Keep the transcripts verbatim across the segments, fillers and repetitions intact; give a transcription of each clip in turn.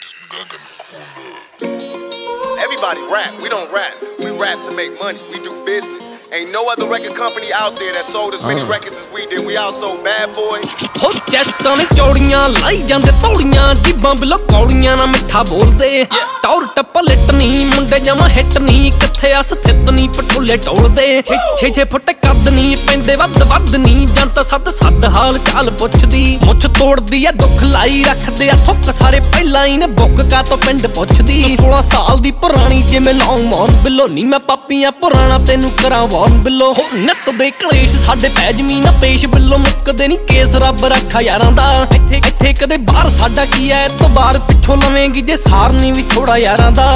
Everybody rap, we don't rap. We rap to make money, we do business. Ain't no other record company out there that sold as many uh. records as we did. We outsold Bad Boy. हो चेस्टां ने चौड़ियां लाई जांदे तौड़ियां जिब्बां below कौड़ियां ना मिठा बोलदे टौर टप्पा lit नहीं मुंडे जमा hit नहीं किथे आ स्थित नहीं पटोले टोलदे छे छे फुट कद नहीं पैंदे वद वद नहीं जनता सद सद हाल चाल पुछदी मुछ तोड़दी आ दुख लाई रखदे आ थुक सारे पहिलां ही ने बुक का तो पिंड पुछदी सोलह साल दी पुरानी जिवें लौंग मौन बिलो नी मैं पापियां पुराना तैनू करां वॉर्न बिलो हो नित दे कलेश साडे पै जमीन पेश बिलो मुक्कदे नी केस रब रखा यारां दा इत्थे इत्थे कदे बाहर साडा की है तो बाहर पिछों लवेंगी जे सारनी भी थोड़ा यारां दा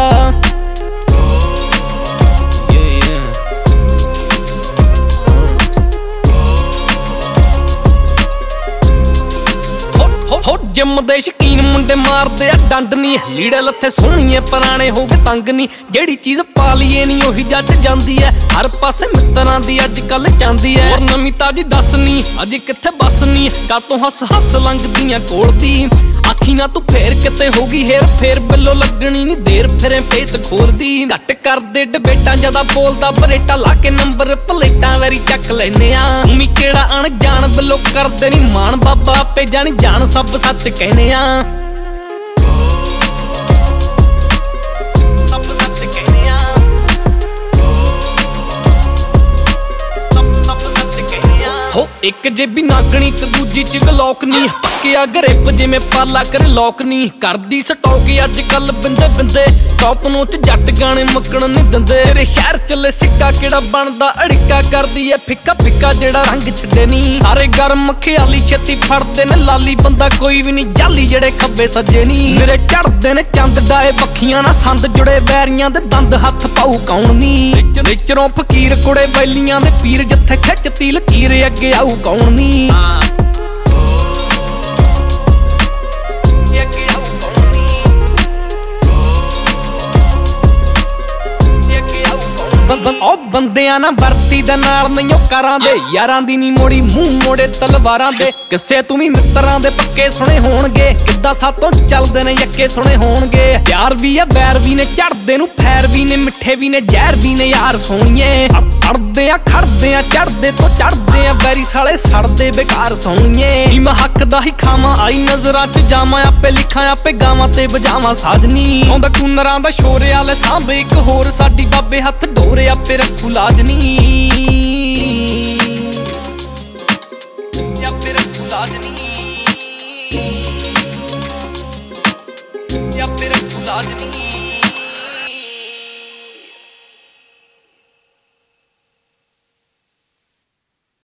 हो जिम दे शकीन मुंडे मारदे आ डंड नी लीड़े लत्थे सोहणीए पुराने हो गए तंग नी जेड़ी चीज पा लीए नी ओही जट जांदी है हर पासे मित्तरां दी अजकल चांदी है और नवीं ताजी दस नी अज किथे बस नी कातों हस हस लंघदियां कोल दी आखी ना तू फेर किते होगी हेर फेर बिलो लगनी नी देर फिरे पेत खोरदी घट कर दे डबेटां ज्यादा बोलदा बरेटा ला के नंबर प्लेटां वैरी चक लैने आ उमी केड़ा अण जान बिलो करदे नी मान बाबा आपे जानी जान सब सच कहने आ सब सच कहने आ सब सब सच कहने आ हो एक जेबी नागणी ते दूजी च गलौक नी पक्किया ग्रिप जिवें पाला करे लौक नी करदी स्टॉक अज कल बिंदे बिंदे टॉप नों ते जट गाने मक्कण नहीं दिंदे तेरे शहर चले सिक्का केड़ा बनदा अड़िका करदी ऐ फिक्का फिक्का जेड़ा रंग छड्डे नी सारे गरम ख्याली छेती फड़दे ने लाली बंदा कोई भी नहीं जाली जेड़े खब्बे सज्जे नी मेरे चढ़दे ने चंद डाए बखियां ना संद जुड़े बैरियां दे दंद हथ पाऊ कौन नी रिचरों फकीर कुड़े बैलियां दे पीर जिथे खिचती लकीर अगे आऊ कौन नी ओ बंदियां ना भरती दे नाल नहीं करां दे यारां दी नी मोड़ी मूंह मोड़े तलवारां दे किसे तू भी मित्रां दे पक्के सुने होणगे किद्दां सातों चलदे ने यक्के सुने होणगे प्यार भी है बैर भी ने चढ़दे नू फैर भी ने मिठे भी ने जहर भी ने यार सोहणीए अड़दे आ खड़दे आ चढ़दे तो चढ़दे आ बैरी साले सड़दे बेकार सोहणीए नी मैं हक दा ही खावां आई नजरां च जावां आपे लिखां आपे गावां ते बजावां साजनी आउंदा कुनरां दा शोर आले सांभे इक होर साडी बाबे हत्थ डोरे आपे रखू लाजनी आपे रखू लाजनी आपे रखू लाजनी।